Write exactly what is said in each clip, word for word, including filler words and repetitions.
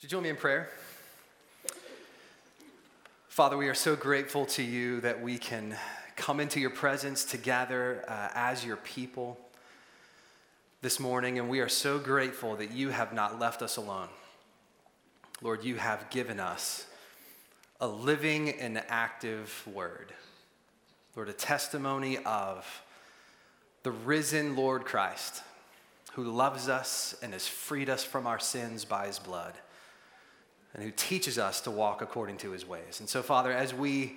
Would you join me in prayer? Father, we are so grateful to you that we can come into your presence together uh, as your people this morning, and we are so grateful that you have not left us alone. Lord, you have given us a living and active word. Lord, a testimony of the risen Lord Christ, who loves us and has freed us from our sins by his blood, and who teaches us to walk according to his ways. And so, Father, as we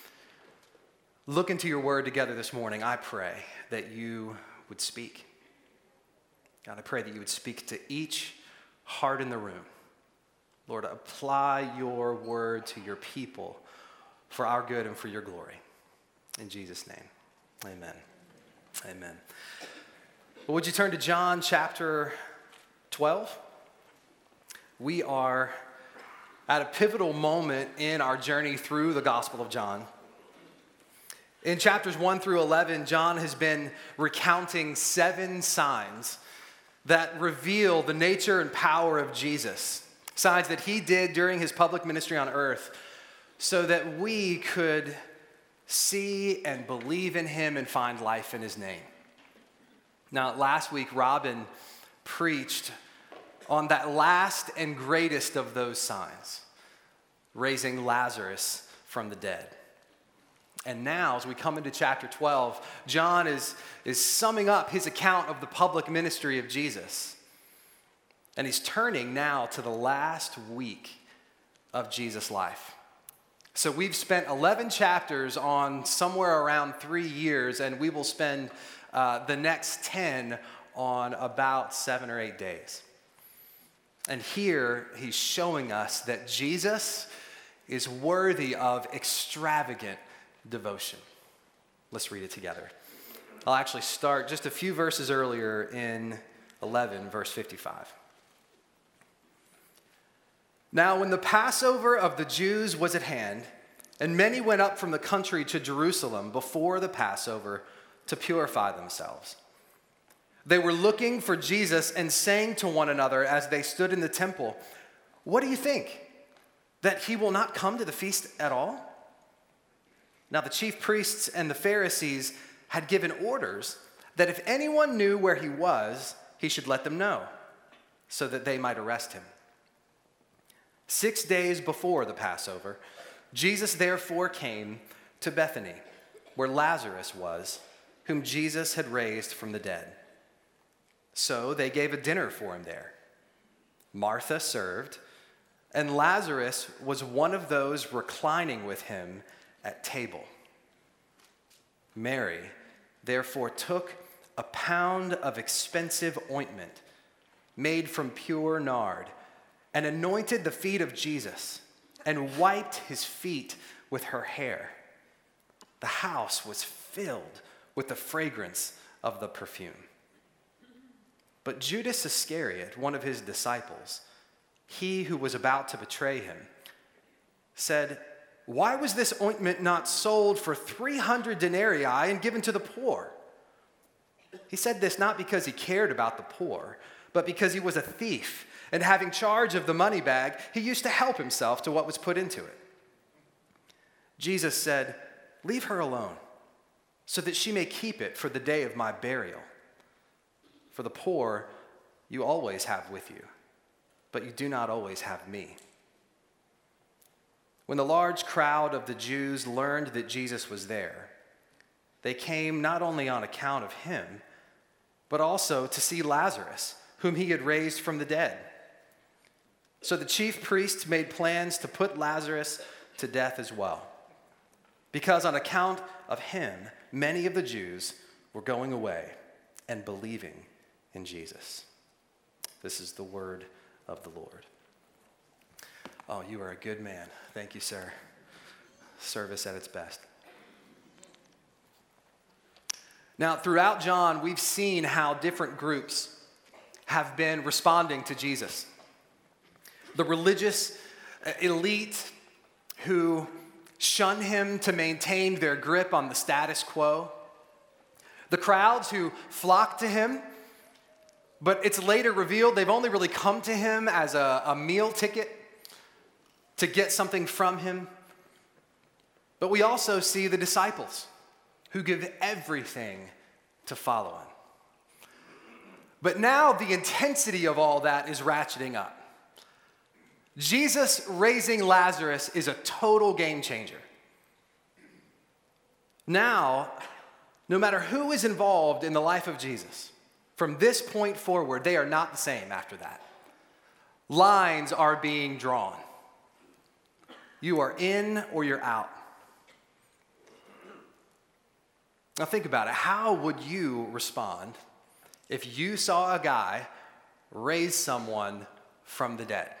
look into your word together this morning, I pray that you would speak. God, I pray that you would speak to each heart in the room. Lord, apply your word to your people for our good and for your glory. In Jesus' name, amen. Amen. Well, would you turn to John chapter twelve? We are at a pivotal moment in our journey through the Gospel of John. In chapters one through eleven, John has been recounting seven signs that reveal the nature and power of Jesus, signs that he did during his public ministry on earth so that we could see and believe in him and find life in his name. Now, last week, Robin preached on that last and greatest of those signs, raising Lazarus from the dead. And now, as we come into chapter twelve, John is, is summing up his account of the public ministry of Jesus. And he's turning now to the last week of Jesus' life. So we've spent eleven chapters on somewhere around three years, and we will spend uh, the next ten on about seven or eight days. And here he's showing us that Jesus is worthy of extravagant devotion. Let's read it together. I'll actually start just a few verses earlier in eleven, verse fifty-five. Now, when the Passover of the Jews was at hand, and many went up from the country to Jerusalem before the Passover to purify themselves. They were looking for Jesus and saying to one another as they stood in the temple, "What do you think? That he will not come to the feast at all?" Now the chief priests and the Pharisees had given orders that if anyone knew where he was, he should let them know, so that they might arrest him. Six days before the Passover, Jesus therefore came to Bethany, where Lazarus was, whom Jesus had raised from the dead. So they gave a dinner for him there. Martha served, and Lazarus was one of those reclining with him at table. Mary therefore took a pound of expensive ointment made from pure nard and anointed the feet of Jesus and wiped his feet with her hair. The house was filled with the fragrance of the perfume. But Judas Iscariot, one of his disciples, he who was about to betray him, said, "Why was this ointment not sold for three hundred denarii and given to the poor?" He said this not because he cared about the poor, but because he was a thief, and having charge of the money bag, he used to help himself to what was put into it. Jesus said, "Leave her alone, so that she may keep it for the day of my burial. For the poor you always have with you, but you do not always have me." When the large crowd of the Jews learned that Jesus was there, they came not only on account of him, but also to see Lazarus, whom he had raised from the dead. So the chief priests made plans to put Lazarus to death as well, because on account of him, many of the Jews were going away and believing in Jesus. This is the word of the Lord. Oh, you are a good man. Thank you, sir. Service at its best. Now, throughout John, we've seen how different groups have been responding to Jesus. The religious elite who shun him to maintain their grip on the status quo. The crowds who flock to him But it's later revealed they've only really come to him as a, a meal ticket to get something from him. But we also see the disciples who give everything to follow him. But now the intensity of all that is ratcheting up. Jesus raising Lazarus is a total game changer. Now, no matter who is involved in the life of Jesus, from this point forward, they are not the same after that. Lines are being drawn. You are in or you're out. Now think about it. How would you respond if you saw a guy raise someone from the dead?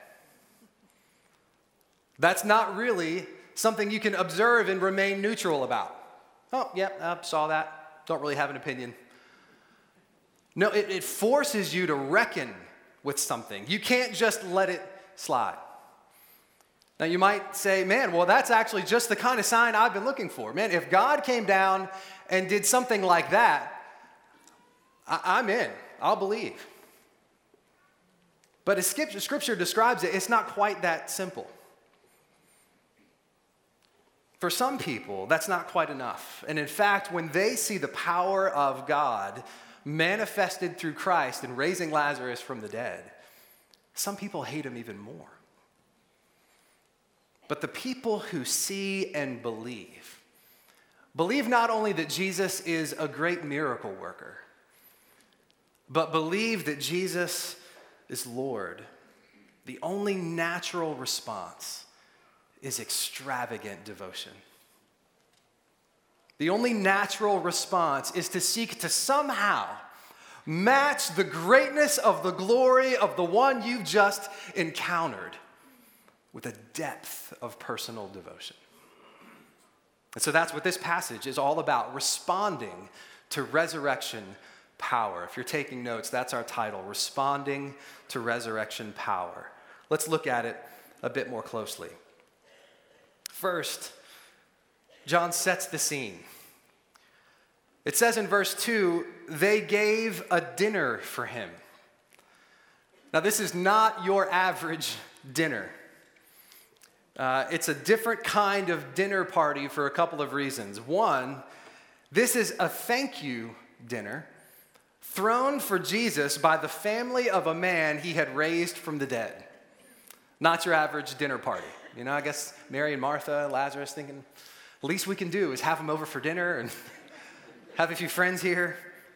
That's not really something you can observe and remain neutral about. Oh, yep, yeah, uh, saw that. Don't really have an opinion. No, it, it forces you to reckon with something. You can't just let it slide. Now you might say, man, well, that's actually just the kind of sign I've been looking for. Man, if God came down and did something like that, I- I'm in. I'll believe. But as Scripture describes it, it's not quite that simple. For some people, that's not quite enough. And in fact, when they see the power of God manifested through Christ in raising Lazarus from the dead, some people hate him even more. But the people who see and believe, believe not only that Jesus is a great miracle worker, but believe that Jesus is Lord. The only natural response is extravagant devotion. The only natural response is to seek to somehow match the greatness of the glory of the one you've just encountered with a depth of personal devotion. And so that's what this passage is all about, responding to resurrection power. If you're taking notes, that's our title, Responding to Resurrection Power. Let's look at it a bit more closely. First, John sets the scene. It says in verse two, they gave a dinner for him. Now, this is not your average dinner. Uh, it's a different kind of dinner party for a couple of reasons. One, this is a thank you dinner thrown for Jesus by the family of a man he had raised from the dead. Not your average dinner party. You know, I guess Mary and Martha, Lazarus thinking, the least we can do is have them over for dinner and have a few friends here.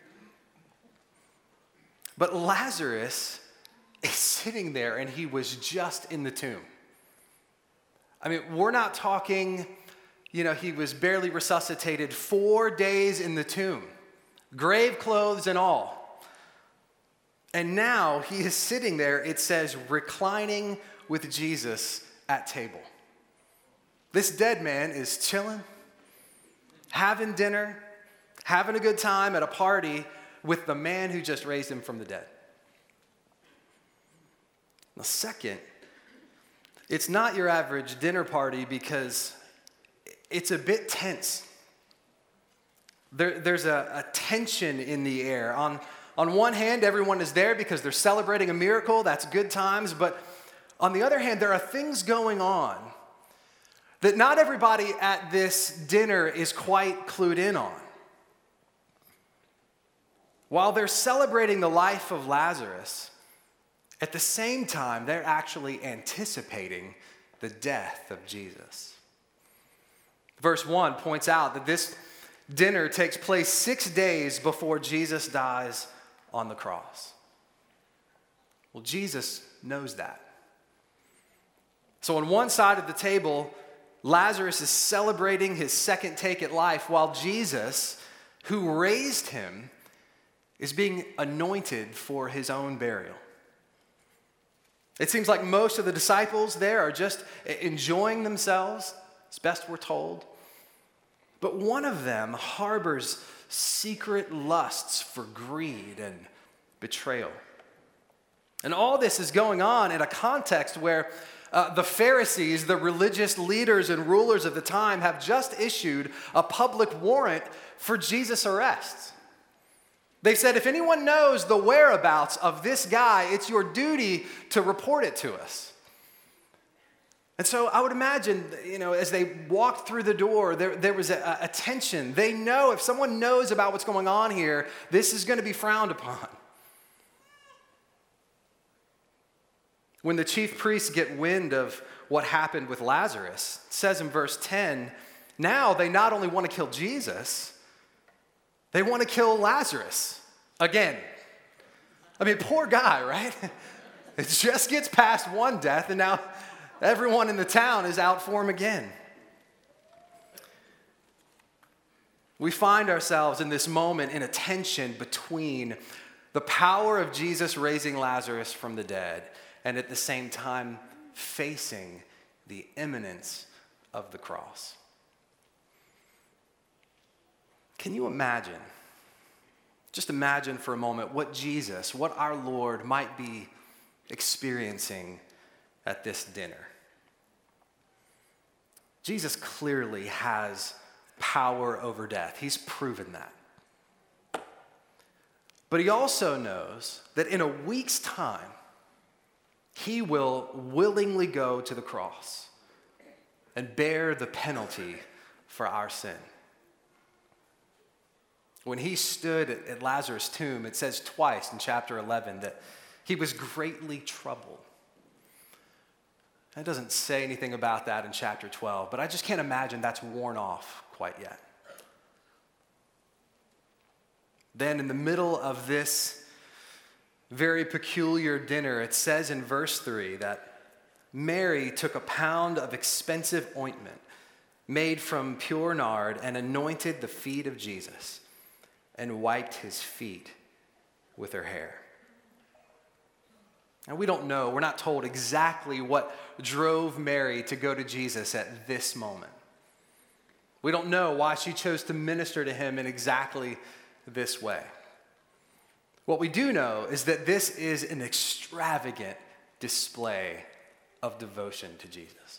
But Lazarus is sitting there and he was just in the tomb. I mean, we're not talking, you know, he was barely resuscitated, four days in the tomb, grave clothes and all. And now he is sitting there, it says, reclining with Jesus at table. This dead man is chilling, having dinner, having a good time at a party with the man who just raised him from the dead. Now, second, it's not your average dinner party because it's a bit tense. There, there's a, a tension in the air. On, on one hand, everyone is there because they're celebrating a miracle. That's good times. But on the other hand, there are things going on that not everybody at this dinner is quite clued in on. While they're celebrating the life of Lazarus, at the same time, they're actually anticipating the death of Jesus. Verse one points out that this dinner takes place six days before Jesus dies on the cross. Well, Jesus knows that. So on one side of the table, Lazarus is celebrating his second take at life, while Jesus, who raised him, is being anointed for his own burial. It seems like most of the disciples there are just enjoying themselves, as best we're told. But one of them harbors secret lusts for greed and betrayal. And all this is going on in a context where uh, the Pharisees, the religious leaders and rulers of the time, have just issued a public warrant for Jesus' arrest. They said, if anyone knows the whereabouts of this guy, it's your duty to report it to us. And so I would imagine, you know, as they walked through the door, there, there was a, a tension. They know if someone knows about what's going on here, this is going to be frowned upon. When the chief priests get wind of what happened with Lazarus, it says in verse ten, now they not only want to kill Jesus, they want to kill Lazarus again. I mean, poor guy, right? It just gets past one death, and now everyone in the town is out for him again. We find ourselves in this moment in a tension between the power of Jesus raising Lazarus from the dead and at the same time facing the imminence of the cross. Can you imagine, just imagine for a moment what Jesus, what our Lord might be experiencing at this dinner? Jesus clearly has power over death. He's proven that. But he also knows that in a week's time, he will willingly go to the cross and bear the penalty for our sin. When he stood at Lazarus' tomb, it says twice in chapter eleven that he was greatly troubled. It doesn't say anything about that in chapter twelve, but I just can't imagine that's worn off quite yet. Then in the middle of this very peculiar dinner, it says in verse three that Mary took a pound of expensive ointment made from pure nard and anointed the feet of Jesus and wiped his feet with her hair. And we don't know, we're not told exactly what drove Mary to go to Jesus at this moment. We don't know why she chose to minister to him in exactly this way. What we do know is that this is an extravagant display of devotion to Jesus.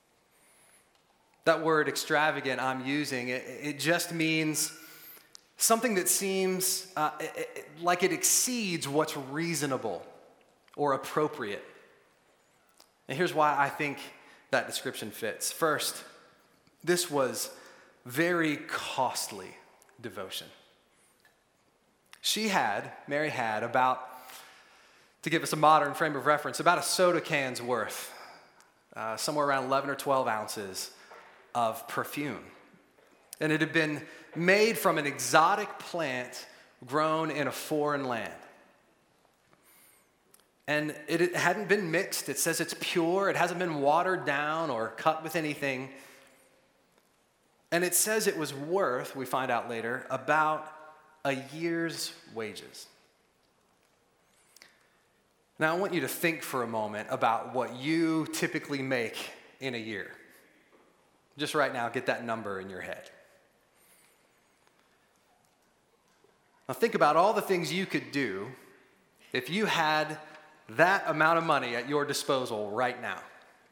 That word extravagant I'm using, it, it just means something that seems uh, it, it, like it exceeds what's reasonable or appropriate. And here's why I think that description fits. First, this was very costly devotion. She had, Mary had, about, to give us a modern frame of reference, about a soda can's worth, uh, somewhere around eleven or twelve ounces of perfume. And it had been made from an exotic plant grown in a foreign land. And it hadn't been mixed. It says it's pure. It hasn't been watered down or cut with anything. And it says it was worth, we find out later, about a year's wages. Now, I want you to think for a moment about what you typically make in a year. Just right now, get that number in your head. Now, think about all the things you could do if you had that amount of money at your disposal right now.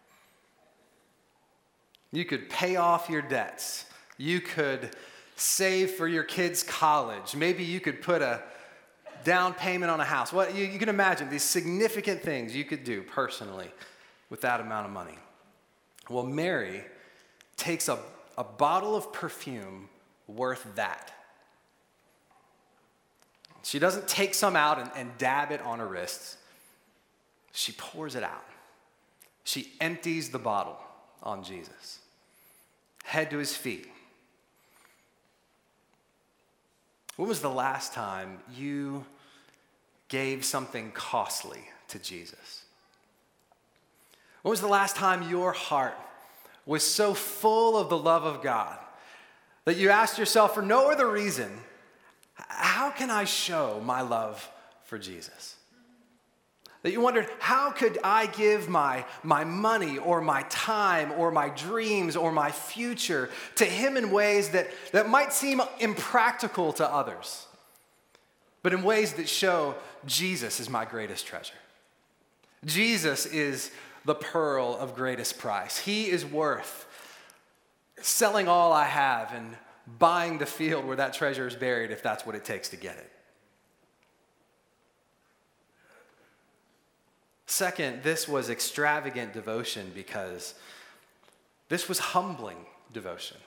You could pay off your debts. You could save for your kids' college. Maybe you could put a down payment on a house. Well, you, you can imagine these significant things you could do personally with that amount of money. Well, Mary takes a, a bottle of perfume worth that. She doesn't take some out and, and dab it on her wrists. She pours it out. She empties the bottle on Jesus, head to his feet. When was the last time you gave something costly to Jesus? When was the last time your heart was so full of the love of God that you asked yourself for no other reason, how can I show my love for Jesus? That you wondered, how could I give my, my money or my time or my dreams or my future to him in ways that, that might seem impractical to others, but in ways that show Jesus is my greatest treasure. Jesus is the pearl of greatest price. He is worth selling all I have and buying the field where that treasure is buried if that's what it takes to get it. Second, this was extravagant devotion because this was humbling devotion.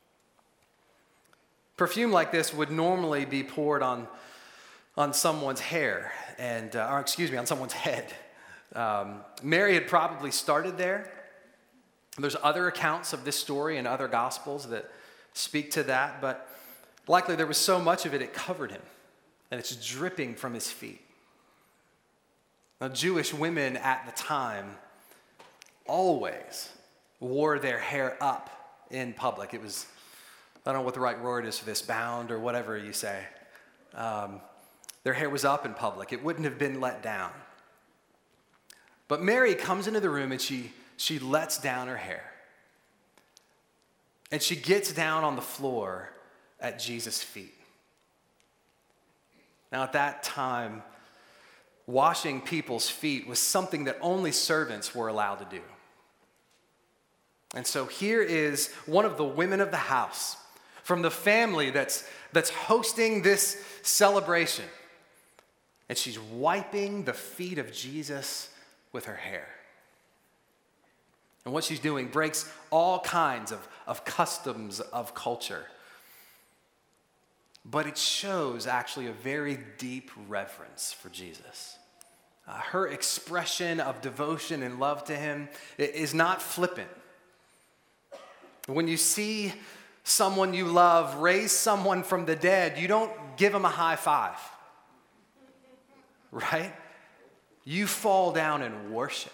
Perfume like this would normally be poured on, on someone's hair, and uh, or excuse me, on someone's head. Um, Mary had probably started there. There's other accounts of this story in other gospels that speak to that, but likely there was so much of it, it covered him, and it's dripping from his feet. Now, Jewish women at the time always wore their hair up in public. It was, I don't know what the right word is for this, bound or whatever you say. Um, their hair was up in public. It wouldn't have been let down. But Mary comes into the room and she, she lets down her hair. And she gets down on the floor at Jesus' feet. Now, at that time, washing people's feet was something that only servants were allowed to do. And so here is one of the women of the house from the family that's, that's hosting this celebration. And she's wiping the feet of Jesus with her hair. And what she's doing breaks all kinds of, of customs of culture. But it shows actually a very deep reverence for Jesus. Uh, her expression of devotion and love to him is not flippant. When you see someone you love raise someone from the dead, you don't give them a high five, right? You fall down and worship.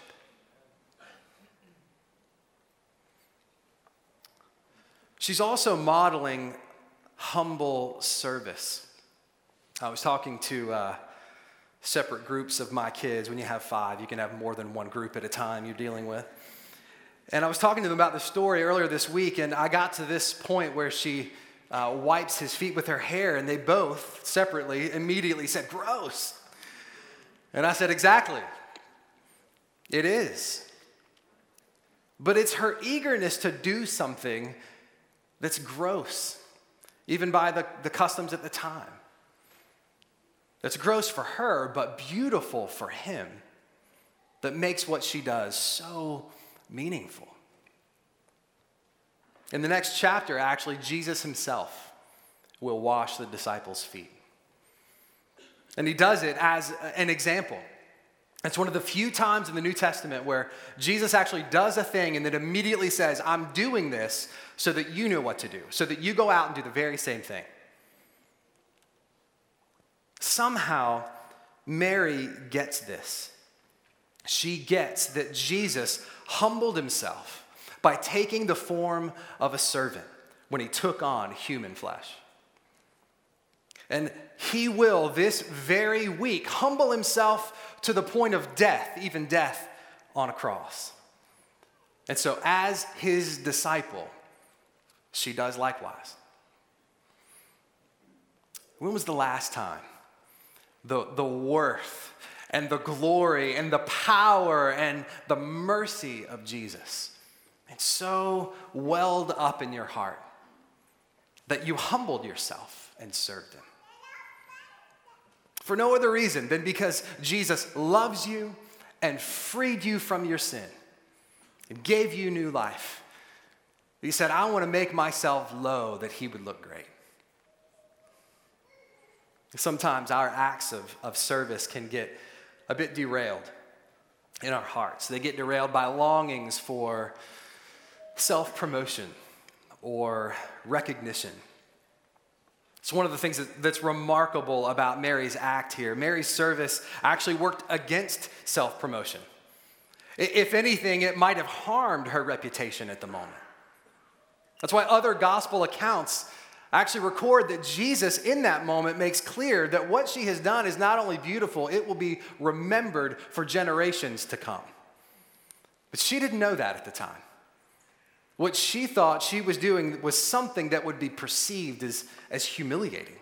She's also modeling humble service. I was talking to uh, separate groups of my kids. When you have five, you can have more than one group at a time you're dealing with. And I was talking to them about the story earlier this week, and I got to this point where she uh, wipes his feet with her hair, and they both, separately, immediately said, "Gross." And I said, "Exactly. It is. But it's her eagerness to do something that's gross, even by the, the customs at the time. That's gross for her, but beautiful for him, that makes what she does so meaningful. In the next chapter, actually, Jesus himself will wash the disciples' feet. And he does it as an example. It's one of the few times in the New Testament where Jesus actually does a thing and then immediately says, "I'm doing this so that you know what to do, so that you go out and do the very same thing." Somehow, Mary gets this. She gets that Jesus humbled himself by taking the form of a servant when he took on human flesh. And he will this very week humble himself to the point of death, even death on a cross. And so as his disciple, she does likewise. When was the last time the, the worth and the glory and the power and the mercy of Jesus and so welled up in your heart that you humbled yourself and served him? For no other reason than because Jesus loves you and freed you from your sin and gave you new life. He said, "I want to make myself low that he would look great." Sometimes our acts of, of service can get a bit derailed in our hearts. They get derailed by longings for self-promotion or recognition. It's one of the things that, that's remarkable about Mary's act here. Mary's service actually worked against self-promotion. If anything, it might have harmed her reputation at the moment. That's why other gospel accounts actually record that Jesus in that moment makes clear that what she has done is not only beautiful, it will be remembered for generations to come. But she didn't know that at the time. What she thought she was doing was something that would be perceived as, as humiliating.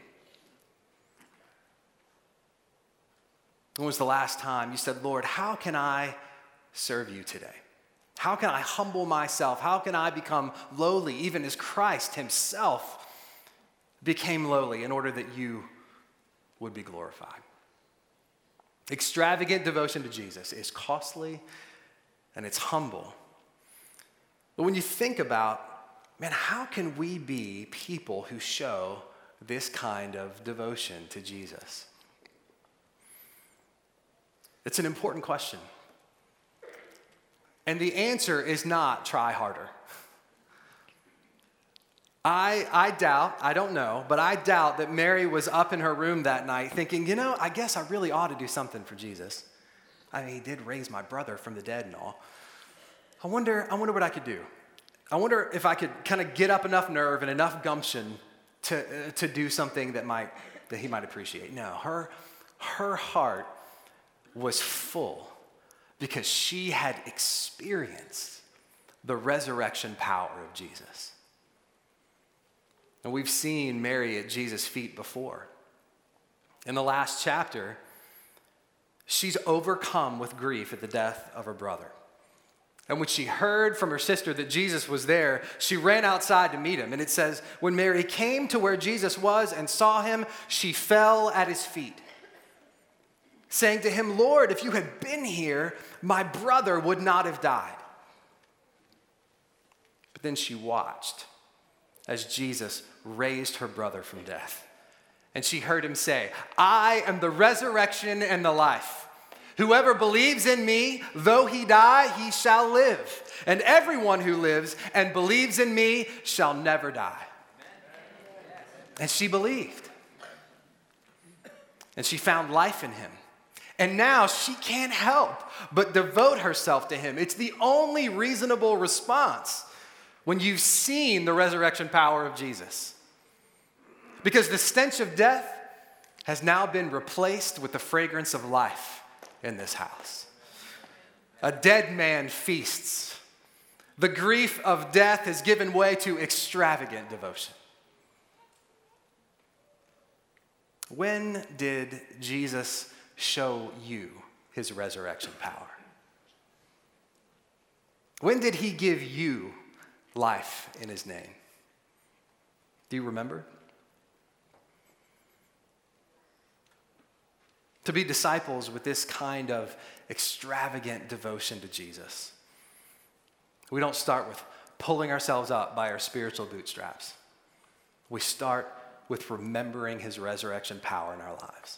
When was the last time you said, "Lord, how can I serve you today? How can I humble myself? How can I become lowly, even as Christ himself became lowly in order that you would be glorified?" Extravagant devotion to Jesus is costly and it's humble. But when you think about, man, how can we be people who show this kind of devotion to Jesus? It's an important question. And the answer is not try harder. I, I doubt, I don't know, but I doubt that Mary was up in her room that night thinking, you know, I guess I really ought to do something for Jesus. I mean, he did raise my brother from the dead and all. I wonder, I wonder what I could do. I wonder if I could kind of get up enough nerve and enough gumption to, uh, to do something that might, that he might appreciate. No, her, her heart was full because she had experienced the resurrection power of Jesus. And we've seen Mary at Jesus' feet before. In the last chapter, she's overcome with grief at the death of her brother. And when she heard from her sister that Jesus was there, she ran outside to meet him. And it says, when Mary came to where Jesus was and saw him, she fell at his feet, saying to him, Lord, if you had been here, my brother would not have died. But then she watched as Jesus raised her brother from death. And she heard him say, I am the resurrection and the life. Whoever believes in me, though he die, he shall live. And everyone who lives and believes in me shall never die. And she believed. And she found life in him. And now she can't help but devote herself to him. It's the only reasonable response when you've seen the resurrection power of Jesus. Because the stench of death has now been replaced with the fragrance of life in this house. A dead man feasts. The grief of death has given way to extravagant devotion. When did Jesus show you his resurrection power? When did he give you life in his name? Do you remember? To be disciples with this kind of extravagant devotion to Jesus, we don't start with pulling ourselves up by our spiritual bootstraps. We start with remembering his resurrection power in our lives.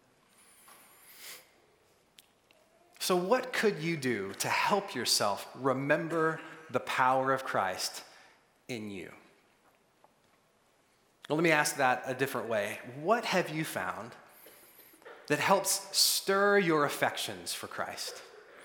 So what could you do to help yourself remember the power of Christ in you? Well, let me ask that a different way. What have you found that helps stir your affections for Christ?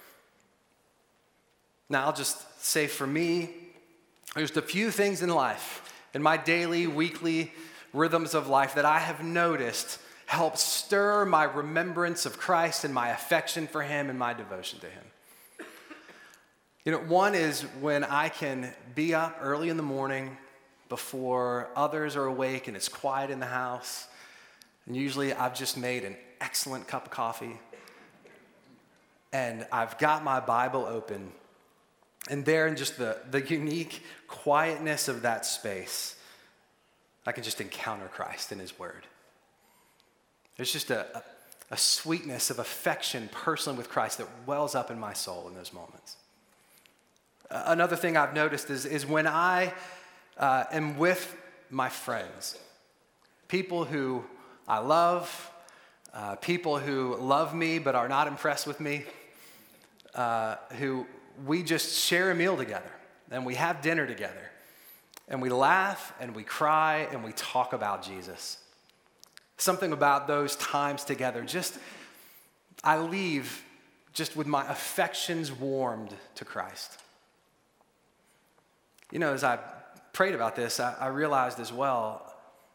Now, I'll just say for me, there's a few things in life, in my daily, weekly rhythms of life that I have noticed help stir my remembrance of Christ and my affection for him and my devotion to him. You know, one is when I can be up early in the morning before others are awake and it's quiet in the house. And usually I've just made an excellent cup of coffee. And I've got my Bible open. And there in just the, the unique quietness of that space, I can just encounter Christ and his word. There's just a, a, a sweetness of affection personally with Christ that wells up in my soul in those moments. Another thing I've noticed is, is when I uh, am with my friends, people who I love, uh, people who love me but are not impressed with me, uh, who we just share a meal together and we have dinner together and we laugh and we cry and we talk about Jesus. Something about those times together, just I leave just with my affections warmed to Christ. You know, as I prayed about this, I, I realized as well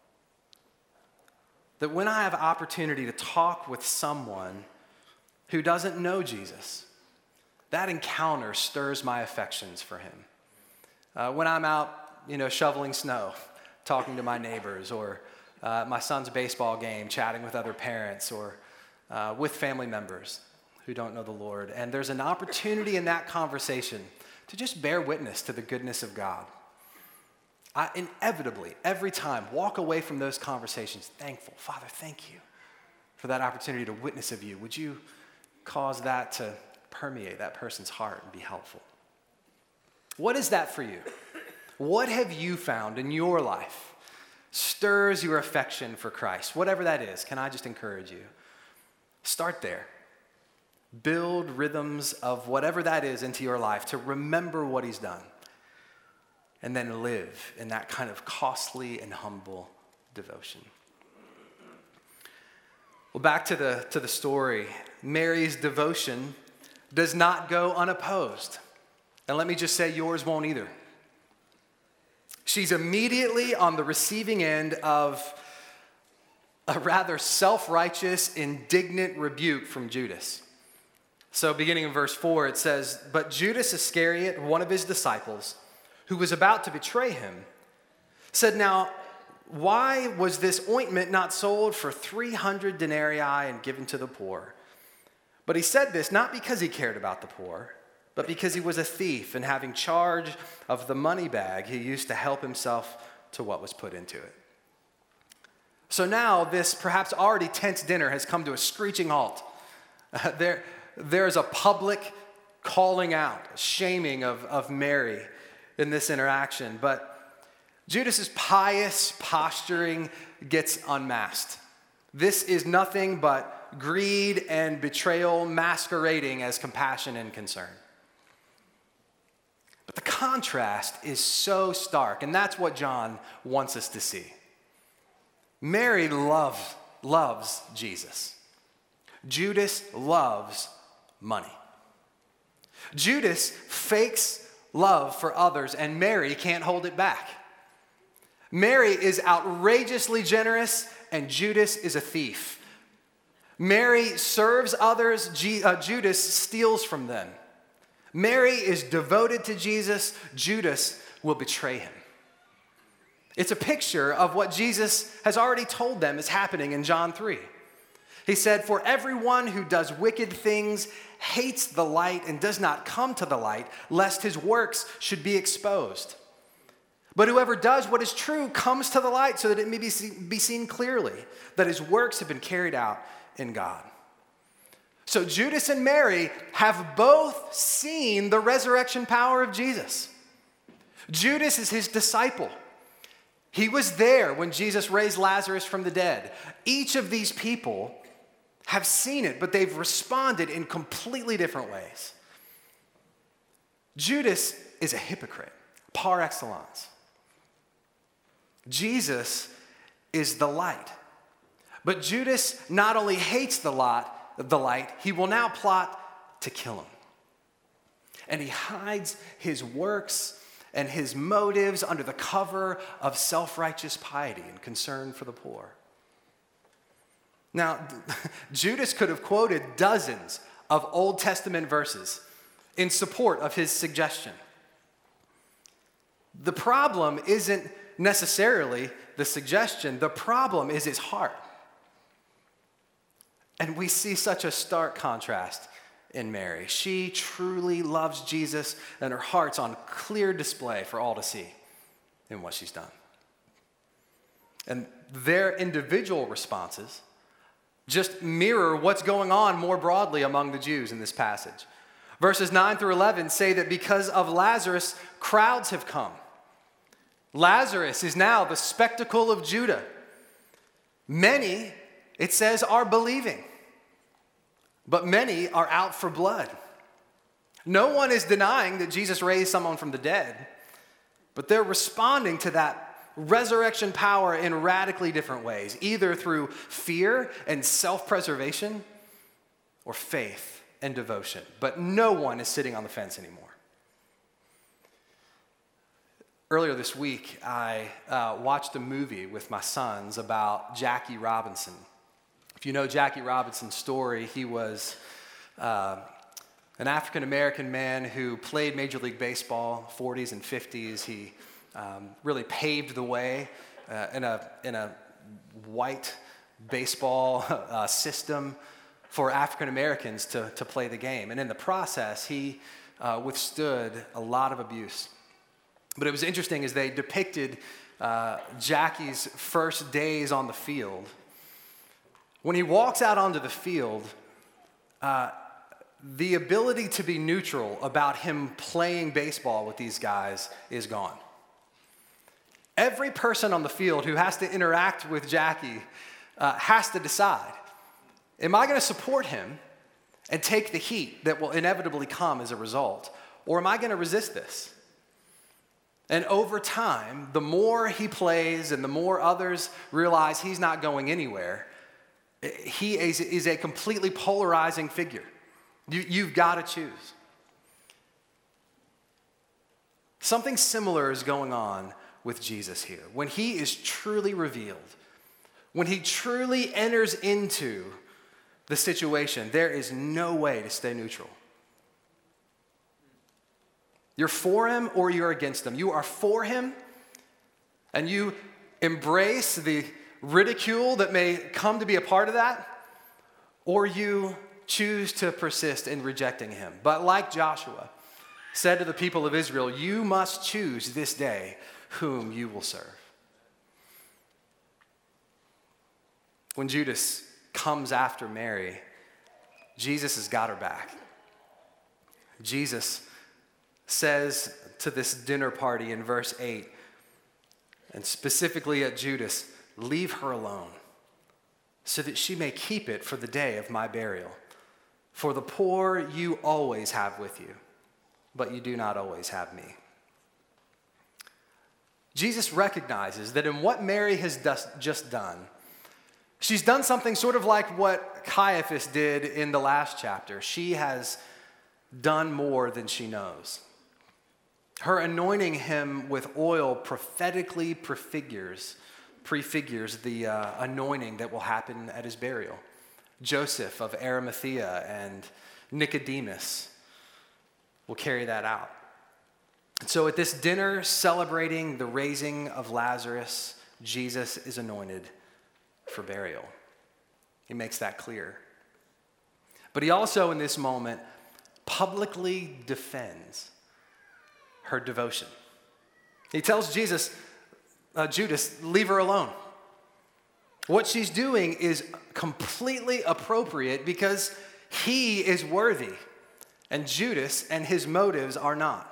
that when I have opportunity to talk with someone who doesn't know Jesus, that encounter stirs my affections for him. Uh, when I'm out, you know, shoveling snow, talking to my neighbors, or uh, my son's baseball game, chatting with other parents, or uh, with family members who don't know the Lord, and there's an opportunity in that conversation to just bear witness to the goodness of God. I inevitably, every time, walk away from those conversations thankful. Father, thank you for that opportunity to witness of you. Would you, cause that to permeate that person's heart and be helpful? What is that for you? What have you found in your life stirs your affection for Christ? Whatever that is, can I just encourage you? Start there. Build rhythms of whatever that is into your life to remember what he's done. And then live in that kind of costly and humble devotion. Well, back to the, to the story. Mary's devotion does not go unopposed. And let me just say, yours won't either. She's immediately on the receiving end of a rather self-righteous, indignant rebuke from Judas. So beginning in verse four, it says, "But Judas Iscariot, one of his disciples, who was about to betray him, said, 'Now, why was this ointment not sold for three hundred denarii and given to the poor?' But he said this not because he cared about the poor, but because he was a thief, and having charge of the money bag, he used to help himself to what was put into it." So now this perhaps already tense dinner has come to a screeching halt. Uh, there, there's a public calling out, shaming of, of Mary in this interaction. But Judas's pious posturing gets unmasked. This is nothing but greed and betrayal masquerading as compassion and concern. But the contrast is so stark, and that's what John wants us to see. Mary loves, loves Jesus. Judas loves money. Judas fakes love for others, and Mary can't hold it back. Mary is outrageously generous, and Judas is a thief. Mary serves others, G- uh, Judas steals from them. Mary is devoted to Jesus, Judas will betray him. It's a picture of what Jesus has already told them is happening in John three. He said, "For everyone who does wicked things hates the light and does not come to the light, lest his works should be exposed. But whoever does what is true comes to the light so that it may be seen, be seen clearly that his works have been carried out in God." So Judas and Mary have both seen the resurrection power of Jesus. Judas is his disciple. He was there when Jesus raised Lazarus from the dead. Each of these people have seen it, but they've responded in completely different ways. Judas is a hypocrite, par excellence. Jesus is the light. But Judas not only hates the light, the light, he will now plot to kill him. And he hides his works and his motives under the cover of self-righteous piety and concern for the poor. Now, Judas could have quoted dozens of Old Testament verses in support of his suggestion. The problem isn't necessarily the suggestion. The problem is his heart. And we see such a stark contrast in Mary. She truly loves Jesus, and her heart's on clear display for all to see in what she's done. And their individual responses just mirror what's going on more broadly among the Jews in this passage. Verses nine through eleven say that because of Lazarus, crowds have come. Lazarus is now the spectacle of Judah. Many, it says, are believing, but many are out for blood. No one is denying that Jesus raised someone from the dead, but they're responding to that resurrection power in radically different ways, either through fear and self-preservation or faith and devotion. But no one is sitting on the fence anymore. Earlier this week, I uh, watched a movie with my sons about Jackie Robinson. If you know Jackie Robinson's story, he was uh, an African-American man who played Major League Baseball, forties and fifties. He um, really paved the way uh, in a in a white baseball uh, system for African-Americans to, to play the game. And in the process, he uh, withstood a lot of abuse. But it was interesting as they depicted uh, Jackie's first days on the field. When he walks out onto the field, uh, the ability to be neutral about him playing baseball with these guys is gone. Every person on the field who has to interact with Jackie uh, has to decide, am I going to support him and take the heat that will inevitably come as a result, or am I going to resist this? And over time, the more he plays and the more others realize he's not going anywhere, he is, is a completely polarizing figure. You, you've got to choose. Something similar is going on with Jesus here. When he is truly revealed, when he truly enters into the situation, there is no way to stay neutral. You're for him or you're against him. You are for him and you embrace the ridicule that may come to be a part of that, or you choose to persist in rejecting him. But like Joshua said to the people of Israel, you must choose this day whom you will serve. When Judas comes after Mary, Jesus has got her back. Jesus says to this dinner party in verse eight, and specifically at Judas, leave her alone, so that she may keep it for the day of my burial. For the poor you always have with you, but you do not always have me. Jesus recognizes that in what Mary has just done, she's done something sort of like what Caiaphas did in the last chapter. She has done more than she knows. Her anointing him with oil prophetically prefigures, prefigures the uh, anointing that will happen at his burial. Joseph of Arimathea and Nicodemus will carry that out. And so at this dinner celebrating the raising of Lazarus, Jesus is anointed for burial. He makes that clear. But he also, in this moment, publicly defends her devotion. He tells Jesus, uh, Judas, leave her alone. What she's doing is completely appropriate because he is worthy, and Judas and his motives are not.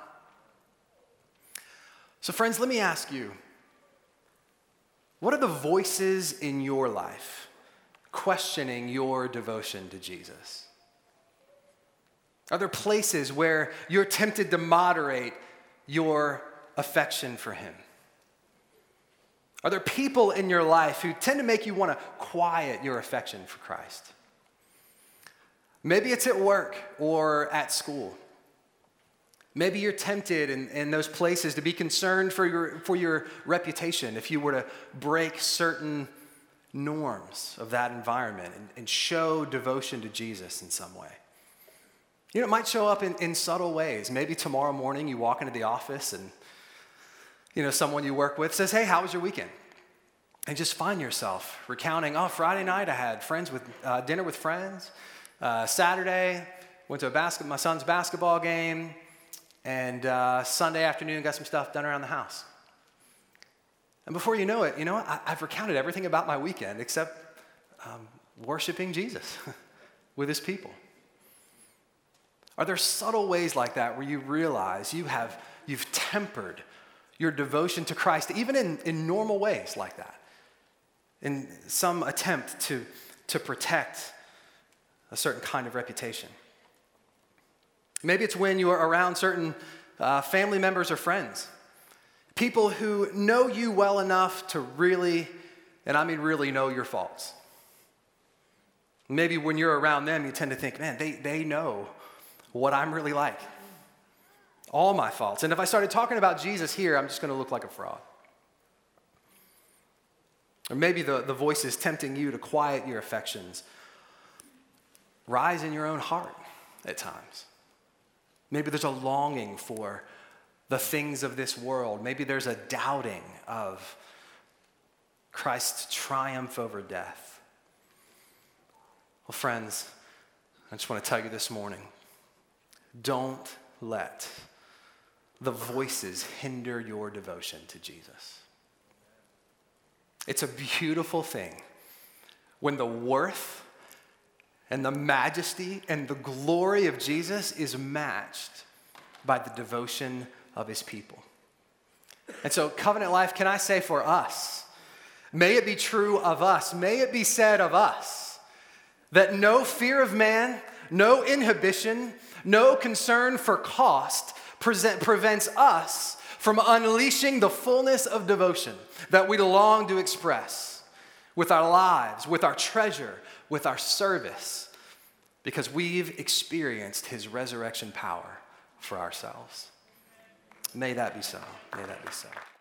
So friends, let me ask you, what are the voices in your life questioning your devotion to Jesus? Are there places where you're tempted to moderate your affection for him? Are there people in your life who tend to make you want to quiet your affection for Christ? Maybe it's at work or at school. Maybe you're tempted in, in those places to be concerned for your, for your reputation if you were to break certain norms of that environment and, and show devotion to Jesus in some way. You know, it might show up in, in subtle ways. Maybe tomorrow morning you walk into the office and, you know, someone you work with says, hey, how was your weekend? And just find yourself recounting, oh, Friday night I had friends with uh, dinner with friends. Uh, Saturday, went to a basket, my son's basketball game. And uh, Sunday afternoon, got some stuff done around the house. And before you know it, you know what? I, I've recounted everything about my weekend except um, worshiping Jesus with his people. Are there subtle ways like that where you realize you have, you've tempered your devotion to Christ, even in, in normal ways like that, in some attempt to, to protect a certain kind of reputation? Maybe it's when you are around certain uh, family members or friends, people who know you well enough to really, and I mean really know your faults. Maybe when you're around them, you tend to think, man, they, they know what I'm really like. All my faults. And if I started talking about Jesus here, I'm just going to look like a fraud. Or maybe the, the voice is tempting you to quiet your affections. Rise in your own heart at times. Maybe there's a longing for the things of this world. Maybe there's a doubting of Christ's triumph over death. Well, friends, I just want to tell you this morning, don't let the voices hinder your devotion to Jesus. It's a beautiful thing when the worth And the majesty and the glory of Jesus is matched by the devotion of his people. And so, Covenant Life, can I say for us, may it be true of us, may it be said of us, that no fear of man, no inhibition, no concern for cost present, prevents us from unleashing the fullness of devotion that we long to express with our lives, with our treasure, with our service, because we've experienced his resurrection power for ourselves. May that be so. May that be so.